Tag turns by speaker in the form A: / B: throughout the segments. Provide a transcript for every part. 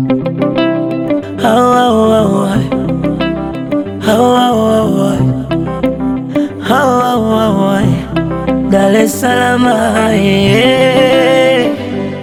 A: Dar es Salaam, yeah.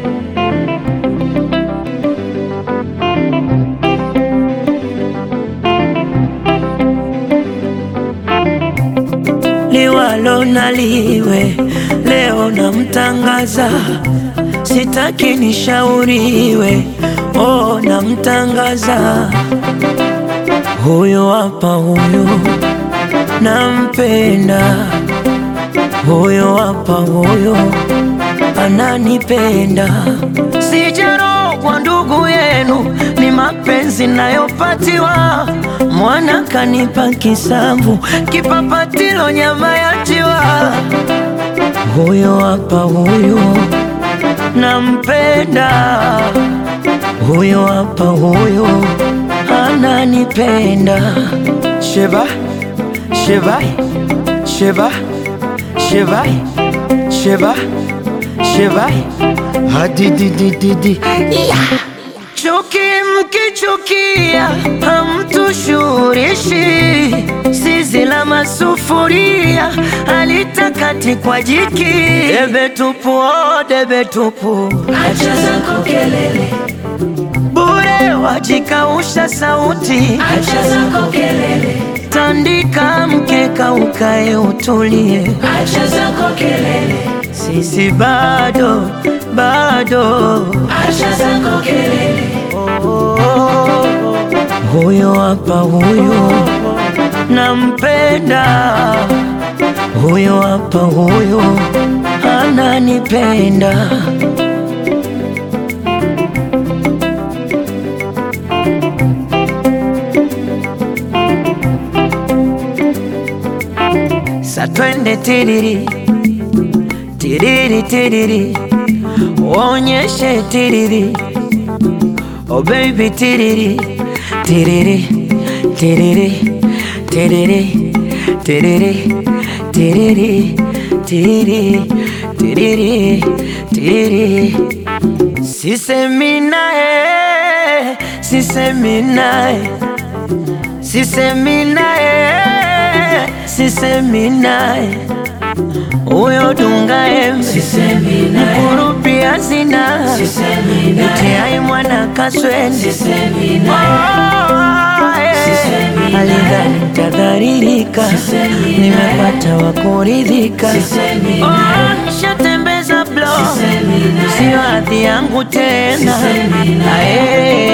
A: Liwalo na liwe, leo namtangaza, sitaki nishauriwe, oh namtangaza. Huyo hapa huyo, nampenda. Huyo hapa huyo, ananipenda. Sijarogwa ndugu yenu, ni mapenzi nayopatiwa. Mwana kanipa kisamvu, kipapatilo nyama ya njiwa. Huyo hapa huyo, nampenda. Huyo hapa huyo, ananipenda. Sheba, sheba, sheba, sheba, sheba, sheba, hadididididi, yeah. Chuki mkichukia hamtushurishi, zizi la masufuria halitakati kwa jiki. Debe tupu, oh debe tupu, acha zako kelele, bure wajikausha sauti. Acha zako kelele, tandika mkeka ukae utulie. Acha zako kelele, sisi bado bado. Acha zako kelele, oh, oh, oh. Huyo hapa huyo, nampenda. Huyo hapa huyo, ananipenda. Sa twende tiriri, tiriri tiriri, onyeshe tiriri, oh baby tiriri, tiriri, tiriri, tiriri, tiriri, tiriri, tiriri, tiriri, tiriri. Sisemi nae, sisemi nae, sisemi nae, sisemi nae. Uyo dunga embe, mkurupi hazina, mtiai mwana kaswende. Alidhani nitadhalilika, nimepata wakuridhika. Nishatembeza blow, sio hadhi yangu tena.